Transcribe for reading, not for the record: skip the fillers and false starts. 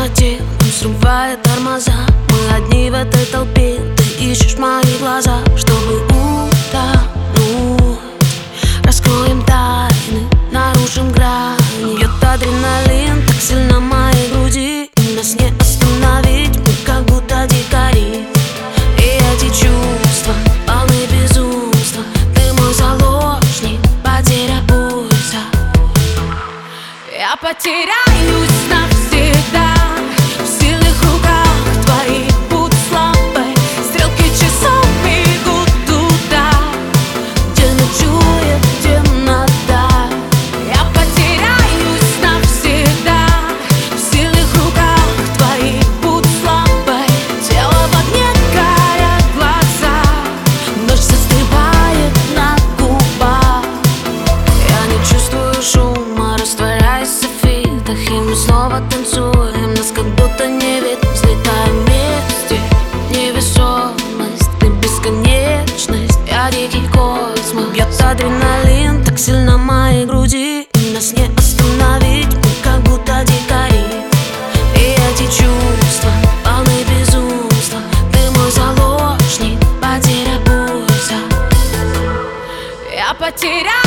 темноте он срывает тормоза. Мы одни в этой толпе, ты ищешь мои глаза, чтобы утонуть. Раскроем тайны, нарушим грани. Бьет адреналин так сильно в моей груди, и нас не остановить, мы как будто дикари. И эти чувства полны безумства. Ты мой заложник, потеря пульса. Я потеряюсь навсегда в сильных руках твоих, будь слабой. Стрелки часов бегут туда, где ночует темнота. Я потеряюсь навсегда в сильных руках твоих, будь слабой. Тело в огне, горят глаза, ночь застывает на губах. Я не чувствую шума, растворяюсь в софитах, и мы снова танцуем, нас как будто не видно. Взлетаем вместе, невесомость, ты бесконечность, я дикий космос. Бьет адреналин так сильно в моей груди, и нас не остановить, мы как будто дикари. И эти чувства полны безумства. Ты мой заложник, потеря пульса. Я потеряюсь